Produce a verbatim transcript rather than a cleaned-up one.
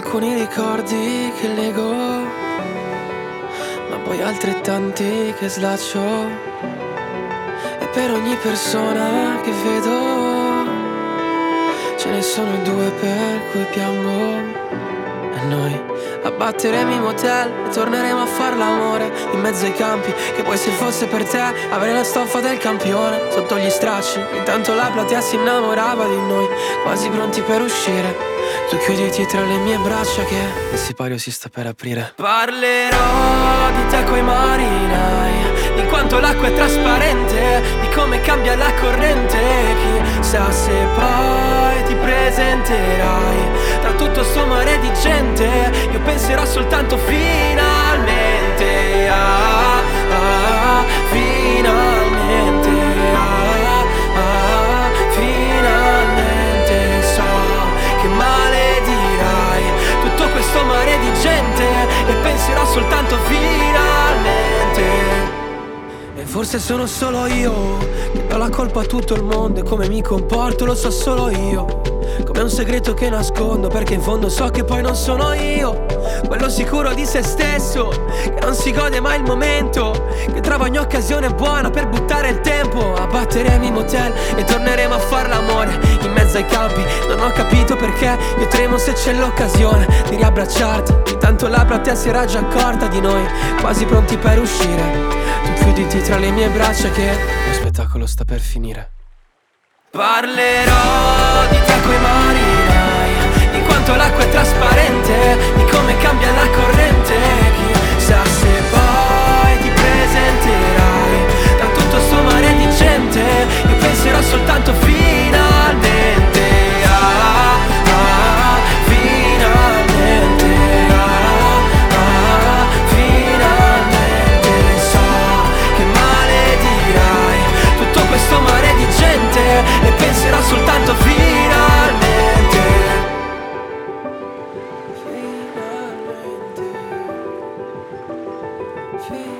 alcuni ricordi che leggo, ma poi altrettanti che slaccio. E per ogni persona che vedo ce ne sono due per cui piango. E noi abbatteremo i motel e torneremo a far l'amore in mezzo ai campi, che poi se fosse per te avrei la stoffa del campione sotto gli stracci. Intanto la platea si innamorava di noi, quasi pronti per uscire. Tu chiuditi tra le mie braccia che il sipario si sta per aprire. Parlerò di te coi marinai, di quanto l'acqua è trasparente, di come cambia la corrente. Chissà se poi ti presenterai tra tutto sto mare di gente. Io penserò soltanto finalmente, ah, ah, finalmente, ah, ah, finalmente. So che maledirai tutto questo mare di gente e penserò soltanto finalmente. E forse sono solo io che do la colpa a tutto il mondo, e come mi comporto lo so solo io, come un segreto che nascondo, perché in fondo so che poi non sono io quello sicuro di se stesso, che non si gode mai il momento, che trova ogni occasione buona per buttare il tempo. Abbatteremo i motel e torneremo a far l'amore in mezzo ai campi. Non ho capito perché io tremo se c'è l'occasione di riabbracciarti. Intanto la platea si era già accorta di noi, quasi pronti per uscire. Tu chiuditi tra le mie braccia che lo spettacolo sta per finire. Parlerò di te coi marinai, di quanto l'acqua è trasparente, di come cambia la corrente. Chissà se poi ti presenterai tra tutto sto mare di gente. Io penserò soltanto finalmente, ah, ah, finalmente, ah, ah, finalmente. So che maledirai tutto questo mare di gente e penserò soltanto finalmente, finalmente, finalmente.